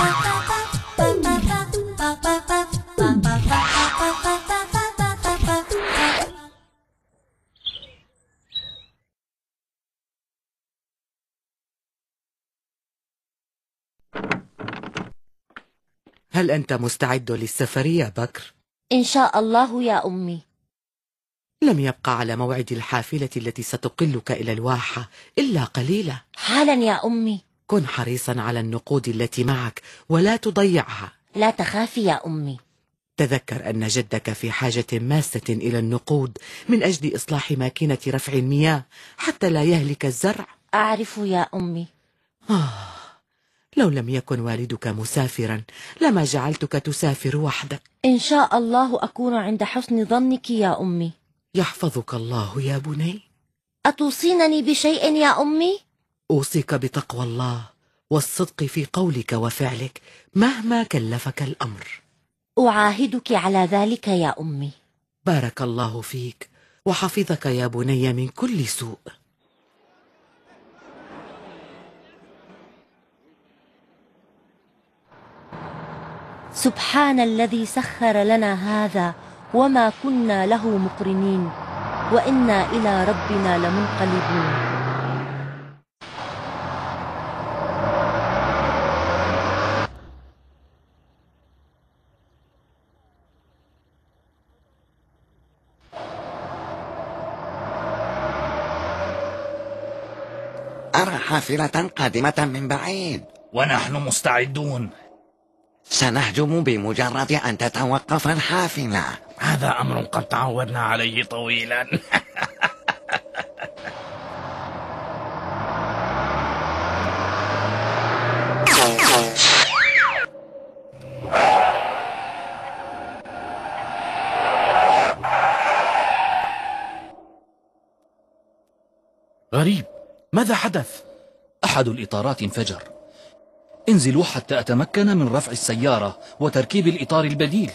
هل أنت مستعد للسفر يا بكر؟ إن شاء الله يا أمي. لم يبقى على موعد الحافلة التي ستقلك إلى الواحة إلا قليلا. حالا يا أمي. كن حريصا على النقود التي معك ولا تضيعها. لا تخافي يا أمي. تذكر أن جدك في حاجة ماسة إلى النقود من أجل إصلاح ماكينة رفع المياه حتى لا يهلك الزرع. أعرف يا أمي. لو لم يكن والدك مسافرا لما جعلتك تسافر وحدك. إن شاء الله أكون عند حسن ظنك يا أمي. يحفظك الله يا بني. أتوصينني بشيء يا أمي؟ أوصيك بتقوى الله والصدق في قولك وفعلك مهما كلفك الأمر. أعاهدك على ذلك يا أمي. بارك الله فيك وحفظك يا بني من كل سوء. سبحان الذي سخر لنا هذا وما كنا له مقرنين وإنا إلى ربنا لمنقلبون. أرى حافلة قادمة من بعيد. ونحن مستعدون. سنهجم بمجرد أن تتوقف الحافلة. هذا أمر قد تعودنا عليه طويلا. غريب، ماذا حدث؟ أحد الإطارات انفجر. انزلوا حتى أتمكن من رفع السيارة وتركيب الإطار البديل.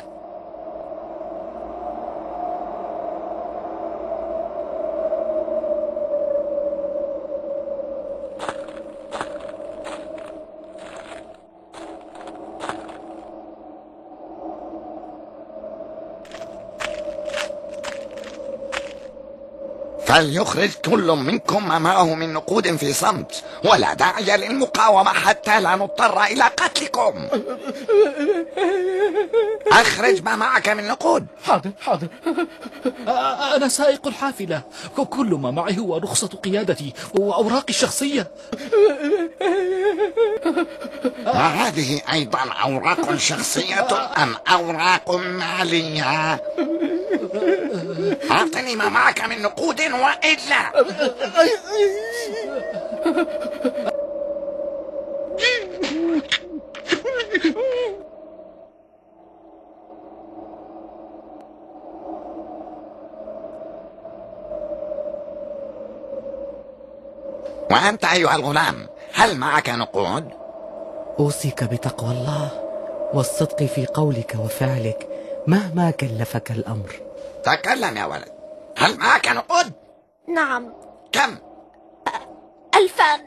فليخرج كل منكم ما معه من نقود في صمت، ولا داعي للمقاومة حتى لا نضطر إلى قتلكم. أخرج ما معك من نقود. حاضر حاضر. أنا سائق الحافلة، كل ما معي هو رخصة قيادتي وأوراقي الشخصية. وهذه أيضا أوراق شخصية أم أوراق مالية؟ أعطني ما معك من نقود وإلا. وأنت أيها الغلام، هل معك نقود؟ أوصيك بتقوى الله والصدق في قولك وفعلك مهما كلفك الأمر. تكلم يا ولد، هل معك نقود؟ نعم. كم؟ 2000.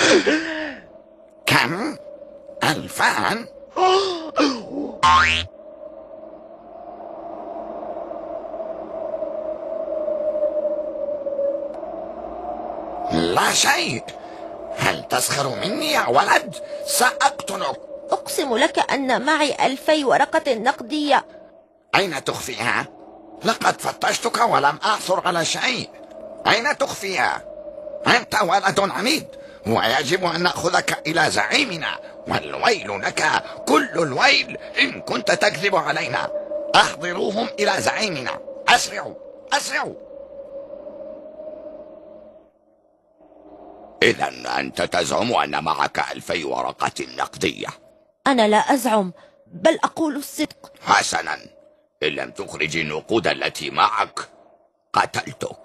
كم؟ 2000؟ لا شيء. هل تسخر مني يا ولد؟ سأقتلك. أقسم لك أن معي 2000 ورقة نقدية. أين تخفيها؟ لقد فتشتك ولم أعثر على شيء. أين تخفيها؟ أنت ولد عميد ويجب أن نأخذك إلى زعيمنا، والويل لك كل الويل إن كنت تكذب علينا. أحضروهم إلى زعيمنا، أسرعوا أسرعوا. إذن أنت تزعم أن معك 2000 ورقة نقدية؟ أنا لا أزعم، بل أقول الصدق. حسنا، إن لم تخرج النقود التي معك قتلتك.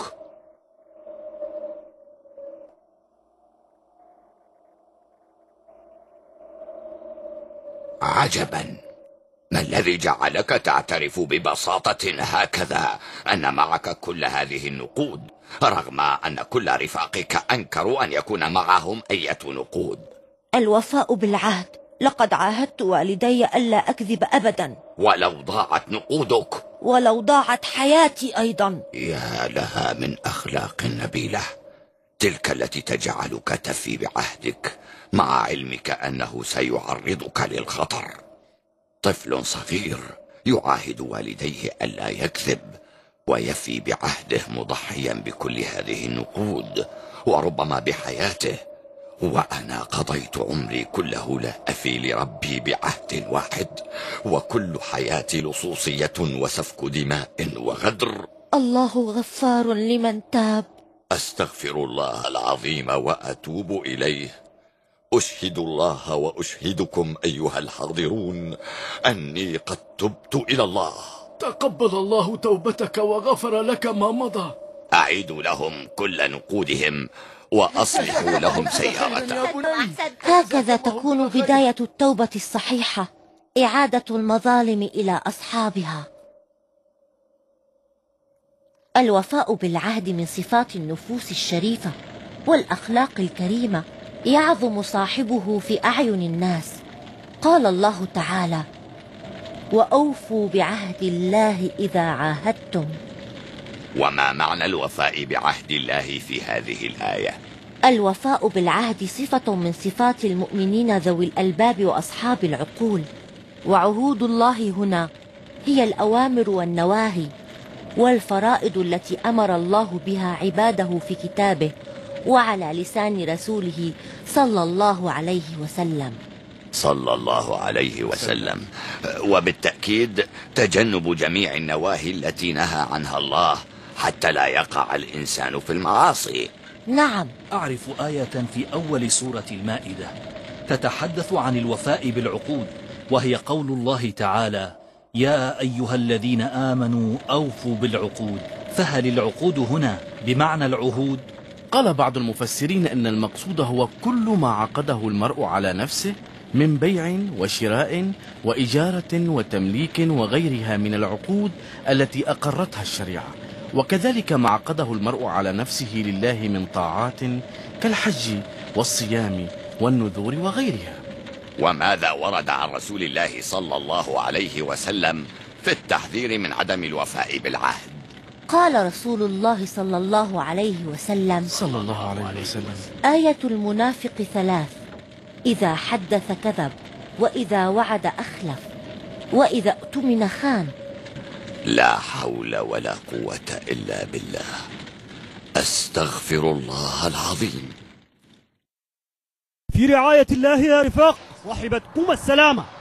عجبا، ما الذي جعلك تعترف ببساطة هكذا أن معك كل هذه النقود رغم أن كل رفاقك أنكروا أن يكون معهم أي نقود؟ الوفاء بالعهد لقد عاهدت والدي ألا أكذب أبدا. ولو ضاعت نقودك؟ ولو ضاعت حياتي أيضا. يا لها من أخلاق نبيلة، تلك التي تجعلك تفي بعهدك مع علمك أنه سيعرضك للخطر. طفل صغير يعاهد والديه ألا يكذب ويفي بعهده مضحيا بكل هذه النقود وربما بحياته، وأنا قضيت عمري كله لا أفي لربي بعهد واحد، وكل حياتي لصوصية وسفك دماء وغدر. الله غفار لمن تاب. أستغفر الله العظيم وأتوب إليه. أشهد الله وأشهدكم أيها الحاضرون أني قد تبت إلى الله. تقبل الله توبتك وغفر لك ما مضى. أعيدوا لهم كل نقودهم وأصلحوا لهم سيارتهم. هكذا تكون بداية التوبة الصحيحة، إعادة المظالم إلى أصحابها. الوفاء بالعهد من صفات النفوس الشريفة والأخلاق الكريمة، يعظم صاحبه في أعين الناس. قال الله تعالى: وأوفوا بعهد الله إذا عاهدتم. وما معنى الوفاء بعهد الله في هذه الآية؟ الوفاء بالعهد صفة من صفات المؤمنين ذوي الألباب وأصحاب العقول، وعهود الله هنا هي الأوامر والنواهي والفرائض التي أمر الله بها عباده في كتابه وعلى لسان رسوله صلى الله عليه وسلم. صلى الله عليه وسلم. وبالتأكيد تجنب جميع النواهي التي نهى عنها الله حتى لا يقع الإنسان في المعاصي. نعم. أعرف آية في أول سورة المائدة تتحدث عن الوفاء بالعقود، وهي قول الله تعالى: يا أيها الذين آمنوا أوفوا بالعقود. فهل العقود هنا بمعنى العهود؟ قال بعض المفسرين أن المقصود هو كل ما عقده المرء على نفسه من بيع وشراء وإجارة وتمليك وغيرها من العقود التي أقرتها الشريعة، وكذلك ما عقده المرء على نفسه لله من طاعات كالحج والصيام والنذور وغيرها. وماذا ورد عن رسول الله صلى الله عليه وسلم في التحذير من عدم الوفاء بالعهد؟ قال رسول الله صلى الله عليه وسلم: آية المنافق ثلاث: إذا حدث كذب، وإذا وعد أخلف، وإذا اؤتمن خان. لا حول ولا قوة إلا بالله. أستغفر الله العظيم. في رعاية الله يا رفاق، صاحبتكم السلامة.